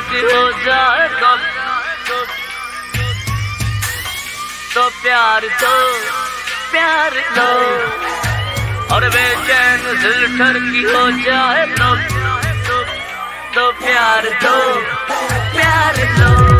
की हो जाए तो प्यार दो, प्यार लो। और बेचैन दिल ठरकी हो जाए तो प्यार दो, प्यार लो।